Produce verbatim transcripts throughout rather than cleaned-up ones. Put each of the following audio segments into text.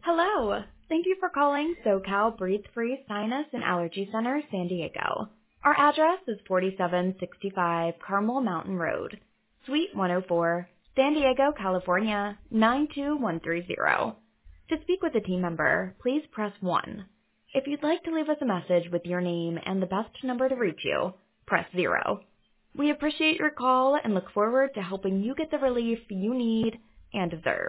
Hello. Thank you for calling SoCal Breathe Free Sinus and Allergy Center, San Diego. Our address is forty-seven sixty-five Carmel Mountain Road, Suite one oh four, San Diego, California, nine two one three zero. To speak with a team member, please press one. If you'd like to leave us a message with your name and the best number to reach you, press zero. We appreciate your call and look forward to helping you get the relief you need and deserve.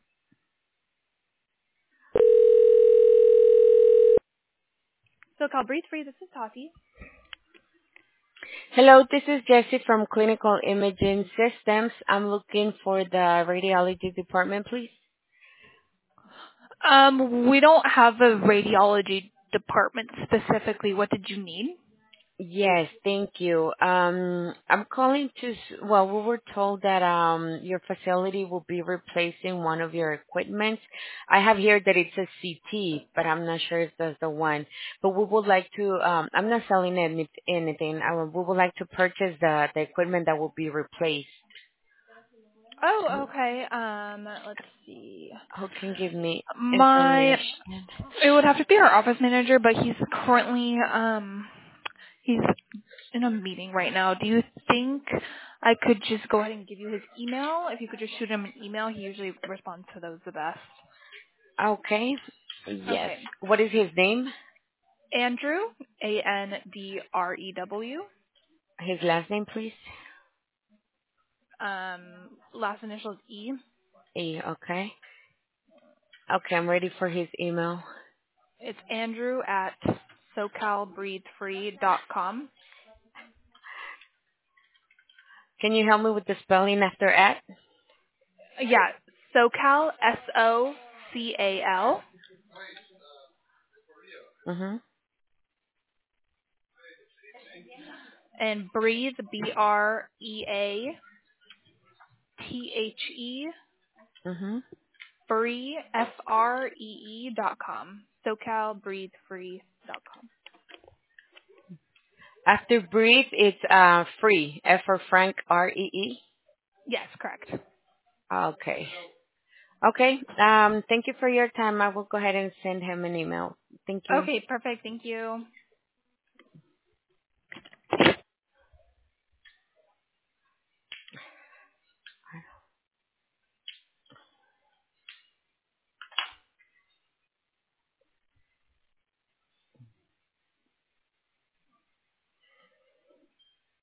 SoCal Breathe Free, this is Tati. Hello, this is Jessie from Clinical Imaging Systems. I'm looking for the radiology department, please. Um, we don't have a radiology department specifically. What did you need? Yes, thank you. Um, I'm calling to, s well, we were told that um, your facility will be replacing one of your equipment. I have here that it's a C T, but I'm not sure if that's the one. But we would like to, um, I'm not selling any, anything. Uh, we would like to purchase the, the equipment that will be replaced. Oh, okay. Um, let's see. Who can give me My, information? it would have to be our office manager, but he's currently, um, he's in a meeting right now. Do you think I could just go ahead and give you his email? If you could just shoot him an email, he usually responds to those the best. Okay. Yes. Okay. What is his name? Andrew, A N D R E W. His last name, please. Um, last initial is E. E. Okay. Okay, I'm ready for his email. It's Andrew at socal breathe free dot com. Can you help me with the spelling after at? Yeah, SoCal, S O C A L, Mhm. and breathe, B R E A T H E, Mhm. free, F R E E dot com. socal breathe free dot com. After breathe, it's uh free. F for Frank, R E E. Yes, correct. Okay. Okay. Um. Thank you for your time. I will go ahead and send him an email. Thank you. Okay, perfect. Thank you.